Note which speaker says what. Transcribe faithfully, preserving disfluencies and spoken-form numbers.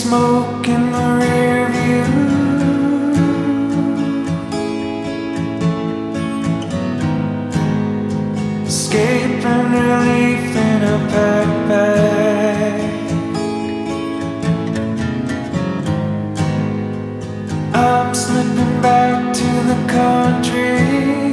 Speaker 1: smoke in the rear view. Escape and relief in a pack bag. I'm slipping back to the country.